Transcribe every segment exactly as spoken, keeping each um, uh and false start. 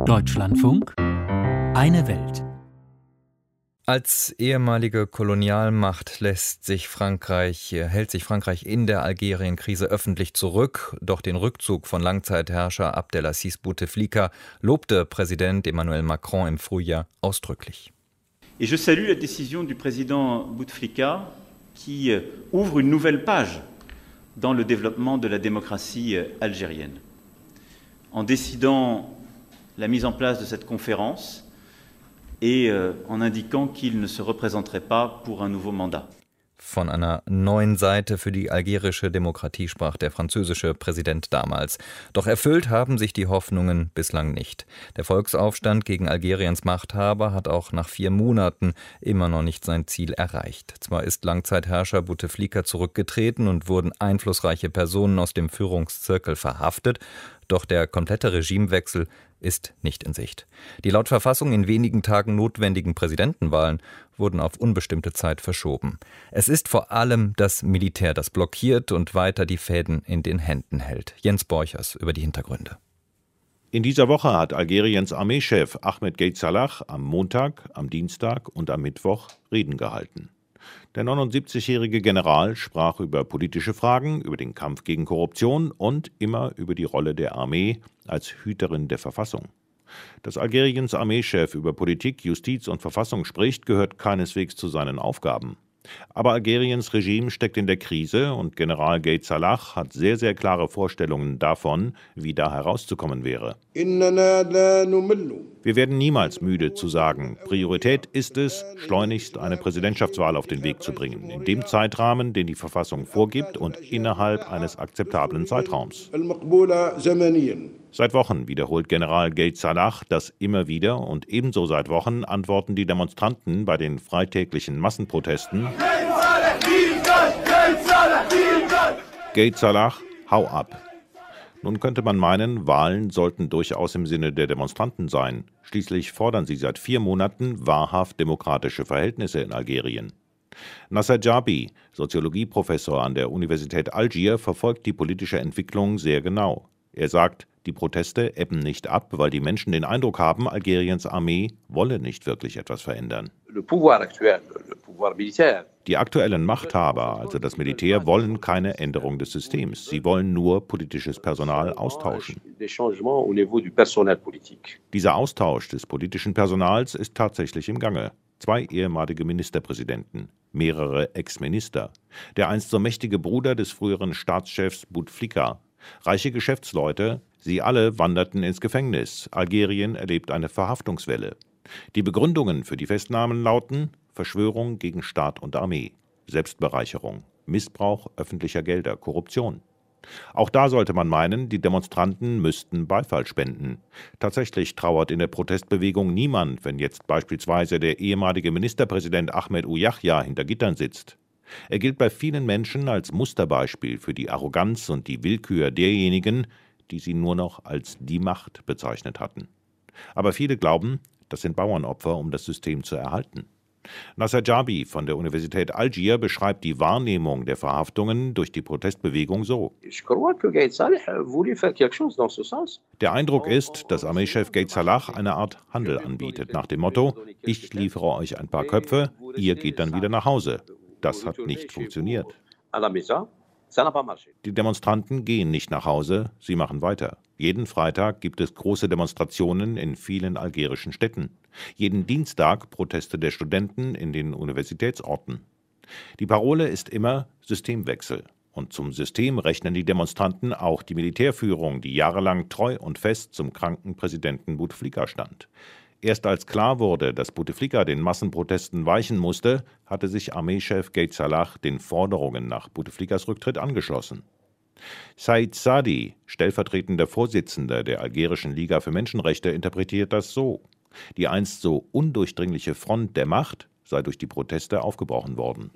Deutschlandfunk Eine Welt. Als ehemalige Kolonialmacht lässt sich Frankreich, hält sich Frankreich in der Algerienkrise öffentlich zurück. Doch den Rückzug von Langzeitherrscher Abdelaziz Bouteflika lobte Präsident Emmanuel Macron im Frühjahr ausdrücklich. Et je salue la décision du président Bouteflika qui ouvre une nouvelle page dans le développement de la démocratie algérienne. En décidant la mise en place de cette conférence et en indiquant qu'il ne se représenterait pas pour un nouveau mandat. Von einer neuen Seite für die algerische Demokratie sprach der französische Präsident damals. Doch erfüllt haben sich die Hoffnungen bislang nicht. Der Volksaufstand gegen Algeriens Machthaber hat auch nach vier Monaten immer noch nicht sein Ziel erreicht. Zwar ist Langzeitherrscher Bouteflika zurückgetreten und wurden einflussreiche Personen aus dem Führungszirkel verhaftet, doch der komplette Regimewechsel ist nicht in Sicht. Die laut Verfassung in wenigen Tagen notwendigen Präsidentenwahlen wurden auf unbestimmte Zeit verschoben. Es ist vor allem das Militär, das blockiert und weiter die Fäden in den Händen hält. Jens Borchers über die Hintergründe. In dieser Woche hat Algeriens Armeechef Ahmed Gaid Salah am Montag, am Dienstag und am Mittwoch Reden gehalten. Der neunundsiebzigjährige General sprach über politische Fragen, über den Kampf gegen Korruption und immer über die Rolle der Armee als Hüterin der Verfassung. Dass Algeriens Armeechef über Politik, Justiz und Verfassung spricht, gehört keineswegs zu seinen Aufgaben. Aber Algeriens Regime steckt in der Krise und General Gaid Salah hat sehr, sehr klare Vorstellungen davon, wie da herauszukommen wäre. Wir werden niemals müde zu sagen, Priorität ist es, schleunigst eine Präsidentschaftswahl auf den Weg zu bringen, in dem Zeitrahmen, den die Verfassung vorgibt und innerhalb eines akzeptablen Zeitraums. Seit Wochen wiederholt General Gaid Salah das immer wieder und ebenso seit Wochen antworten die Demonstranten bei den freitäglichen Massenprotesten: Gaid Salah, hau ab! Nun könnte man meinen, Wahlen sollten durchaus im Sinne der Demonstranten sein. Schließlich fordern sie seit vier Monaten wahrhaft demokratische Verhältnisse in Algerien. Nasser Jabi, Soziologieprofessor an der Universität Algier, verfolgt die politische Entwicklung sehr genau. Er sagt, die Proteste ebben nicht ab, weil die Menschen den Eindruck haben, Algeriens Armee wolle nicht wirklich etwas verändern. Die aktuellen Machthaber, also das Militär, wollen keine Änderung des Systems. Sie wollen nur politisches Personal austauschen. Dieser Austausch des politischen Personals ist tatsächlich im Gange. Zwei ehemalige Ministerpräsidenten, mehrere Ex-Minister, der einst so mächtige Bruder des früheren Staatschefs Bouteflika, reiche Geschäftsleute, sie alle wanderten ins Gefängnis. Algerien erlebt eine Verhaftungswelle. Die Begründungen für die Festnahmen lauten: Verschwörung gegen Staat und Armee, Selbstbereicherung, Missbrauch öffentlicher Gelder, Korruption. Auch da sollte man meinen, die Demonstranten müssten Beifall spenden. Tatsächlich trauert in der Protestbewegung niemand, wenn jetzt beispielsweise der ehemalige Ministerpräsident Ahmed Ouyahia hinter Gittern sitzt. Er gilt bei vielen Menschen als Musterbeispiel für die Arroganz und die Willkür derjenigen, die sie nur noch als die Macht bezeichnet hatten. Aber viele glauben, das sind Bauernopfer, um das System zu erhalten. Nasser Jabi von der Universität Algier beschreibt die Wahrnehmung der Verhaftungen durch die Protestbewegung so: Der Eindruck ist, dass Armeechef Gaid Salah eine Art Handel anbietet, nach dem Motto: Ich liefere euch ein paar Köpfe, ihr geht dann wieder nach Hause. Das hat nicht funktioniert. Die Demonstranten gehen nicht nach Hause, sie machen weiter. Jeden Freitag gibt es große Demonstrationen in vielen algerischen Städten. Jeden Dienstag Proteste der Studenten in den Universitätsorten. Die Parole ist immer Systemwechsel. Und zum System rechnen die Demonstranten auch die Militärführung, die jahrelang treu und fest zum kranken Präsidenten Bouteflika stand. Erst als klar wurde, dass Bouteflika den Massenprotesten weichen musste, hatte sich Armeechef Gaid Salah den Forderungen nach Bouteflikas Rücktritt angeschlossen. Said Sadi, stellvertretender Vorsitzender der Algerischen Liga für Menschenrechte, interpretiert das so: Die einst so undurchdringliche Front der Macht sei durch die Proteste aufgebrochen worden.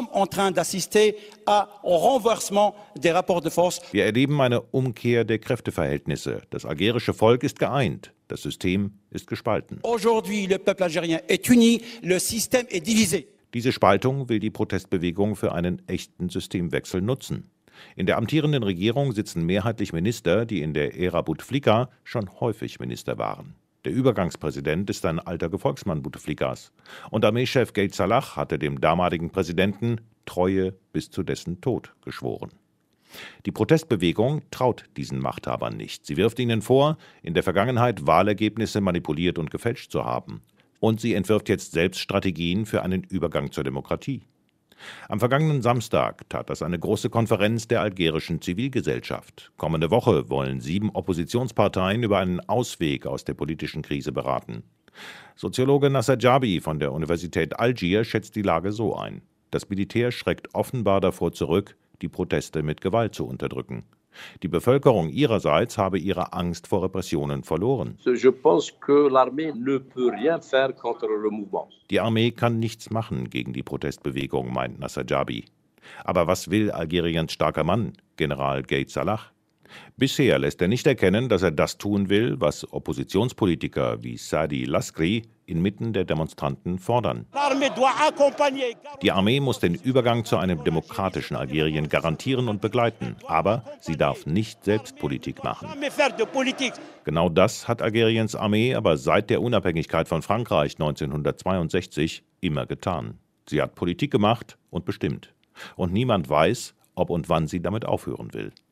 Wir erleben eine Umkehr der Kräfteverhältnisse. Das algerische Volk ist geeint. Das System ist gespalten. Diese Spaltung will die Protestbewegung für einen echten Systemwechsel nutzen. In der amtierenden Regierung sitzen mehrheitlich Minister, die in der Ära Bouteflika schon häufig Minister waren. Der Übergangspräsident ist ein alter Gefolgsmann Bouteflikas. Und Armeechef Gaid Salah hatte dem damaligen Präsidenten Treue bis zu dessen Tod geschworen. Die Protestbewegung traut diesen Machthabern nicht. Sie wirft ihnen vor, in der Vergangenheit Wahlergebnisse manipuliert und gefälscht zu haben. Und sie entwirft jetzt selbst Strategien für einen Übergang zur Demokratie. Am vergangenen Samstag tat das eine große Konferenz der algerischen Zivilgesellschaft. Kommende Woche wollen sieben Oppositionsparteien über einen Ausweg aus der politischen Krise beraten. Soziologe Nasser Djabi von der Universität Algier schätzt die Lage so ein: Das Militär schreckt offenbar davor zurück, die Proteste mit Gewalt zu unterdrücken. Die Bevölkerung ihrerseits habe ihre Angst vor Repressionen verloren. Die Armee kann nichts machen gegen die Protestbewegung, meint Nasser Djabi. Aber was will Algeriens starker Mann, General Gaid Salah? Bisher lässt er nicht erkennen, dass er das tun will, was Oppositionspolitiker wie Sadi Laskri inmitten der Demonstranten fordern. Die Armee muss den Übergang zu einem demokratischen Algerien garantieren und begleiten, aber sie darf nicht selbst Politik machen. Genau das hat Algeriens Armee aber seit der Unabhängigkeit von Frankreich neunzehnhundertzweiundsechzig immer getan. Sie hat Politik gemacht und bestimmt. Und niemand weiß, ob und wann sie damit aufhören will.